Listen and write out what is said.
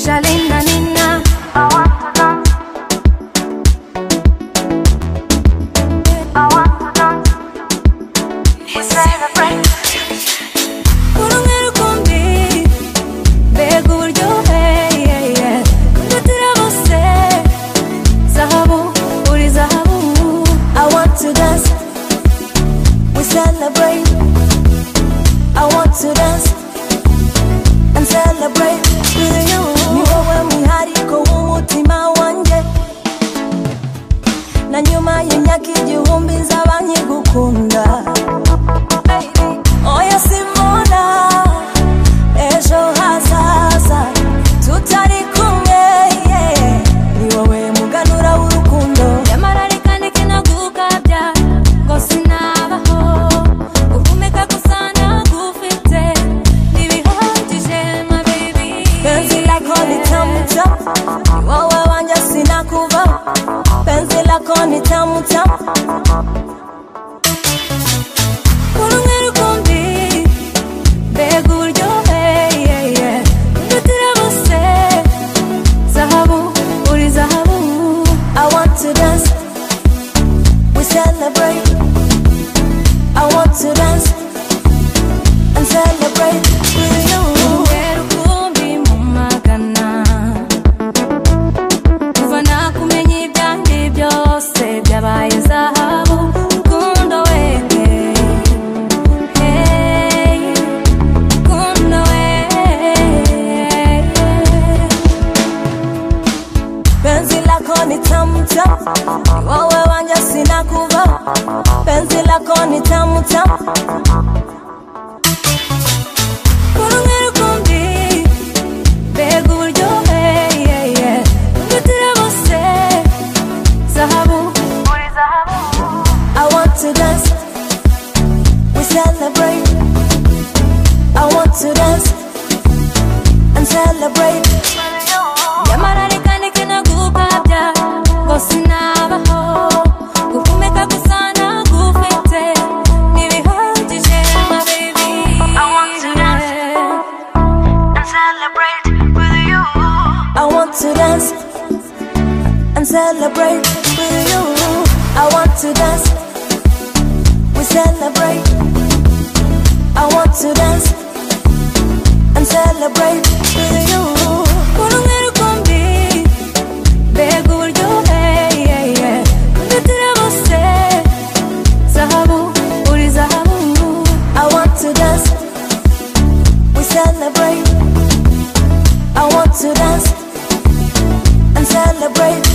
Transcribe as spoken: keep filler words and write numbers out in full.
Shalina Nina. I want to dance. I want to dance. We celebrate. Kurungera kumbi, bega uburyohe, kundutira bose, zahabu, uri zahabu. I want to dance. We celebrate. I want to dance and celebrate with you. Ni wowe mwihariko w'umutima wanje, na nyuma y'imyaka igihumbi nzaba nkigukunda. Oya simbona ejo hazaza tutari kumwe, ni wowe muganura w'urukundo. Nyamara reka ndeke nagukabya ngo sinabaho, guhumeka gusa nagufite ntibihagije my baby. Penzi lako ni tamu tamu, ni wowe wanje sinakuva. Penzi lako ni tamu tamu. Kurungera ukumbi, bega uburyohe, kundutira bose, zahabu, uri zahabu. I want to dance, we celebrate. I want to dance and celebrate with you. Kurungera ukumbi mu magana, kuva nakumenya ibyanjye byose byabaye zahabu. Rukundo weke, hey, rukundo weke. Penzi lako ni tamu tamu, ni wowe wanje sinakuva. Penzi lako ni tamu tamu. Kurungera ukumbi, bega uburyohe, kundutira bose, zahabu, uri zahabu. I want to dance, we celebrate. I want to dance and celebrate. Nyamara reka ndeke nagukabya ngo sinabaho, guhumeka gusa nagufite ntibihagije my baby. I want to dance and celebrate with you. I want to dance and celebrate with you. I want to dance, we celebrate. I want to dance and celebrate with you. Kurungera ukumbi, bega uburyohe, kundutira bose, zahabu, uri zahabu. I want to dance, we celebrate. I want to dance and celebrate